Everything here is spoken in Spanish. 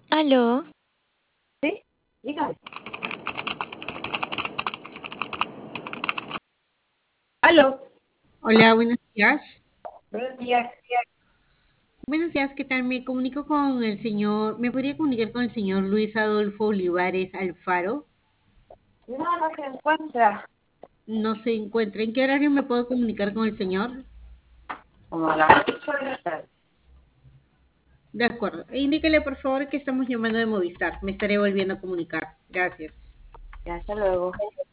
Aló, Sí, dígame. Aló. Hola, buenos días. Buenos días. Buenos días, ¿qué tal? Me comunico con el señor, ¿me podría comunicar con el señor Luis Adolfo Olivares Alfaro? No se encuentra. No se encuentra. ¿En qué horario me puedo comunicar con el señor? Como a las 8 de la tarde. De acuerdo. Indíquele, por favor, que estamos llamando de Movistar. Me estaré volviendo a comunicar. Gracias. Ya, hasta luego.